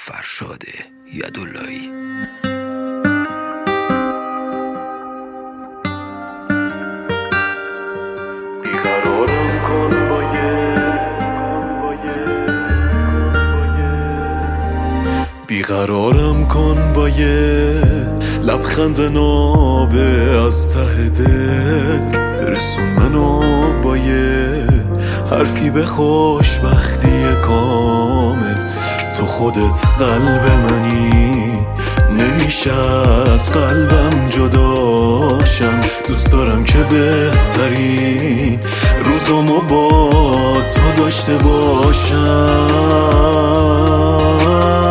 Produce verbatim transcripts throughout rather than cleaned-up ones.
فرشاد یداللهی. بیقرارم کن با بیقرارم کن با یه لبخند نابه از ته دل، برسون منو با یه حرفی به خوشبختی کامل. تو خودت قلب منی، نمیشه از قلبم جداشم. دوست دارم که بهترین روزامو با تو داشته باشم.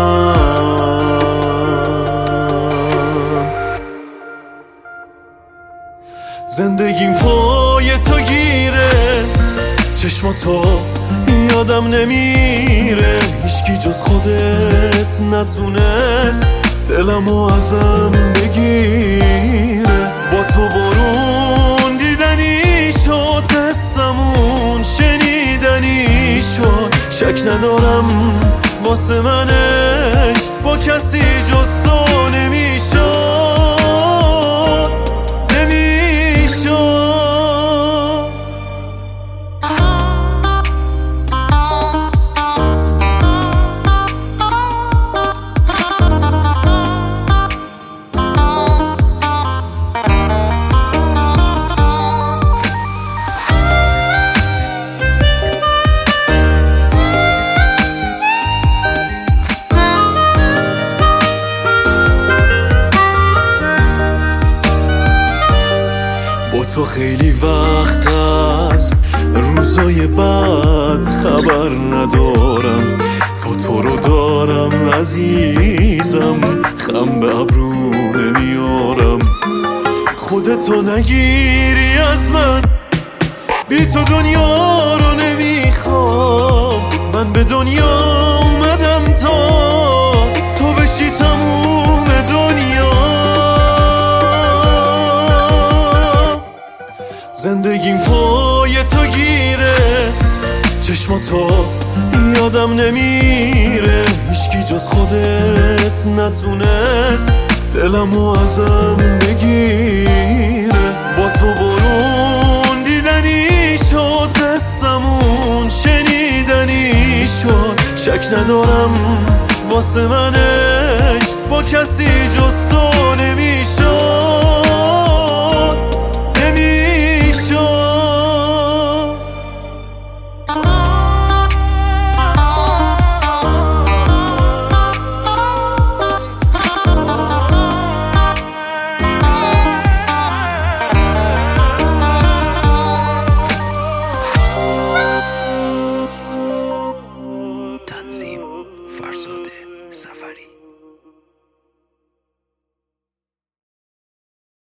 زندگیم پای تو گیره، چشماتو یادم نمیره. هیچکی جز خودت نتونست دلمو ازم بگیره. با تو بارون دیدنی شد، قصمون شنیدنی شد. شک ندارم واسه منش با کسی جز تو نمیشد. با تو خیلی وقت از روزای بعد خبر ندارم. تا تو رو دارم عزیزم، خم به ابرو نمیارم. خودتو نگیری از من، بی تو دنیا رو نمیخوام. من به دنیا اومدم تا تو بشی تموم دنیا. زندگیم پای تو گیره، چشماتو یادم نمیره. هیچکی جز خودت نتونست دلمو ازم بگیره. با تو بارون دیدنی شد، قصمون شنیدنی شد. شک ندارم واسه منش با کسی جز تو نمیشد. تنظیم فرزاد سفری.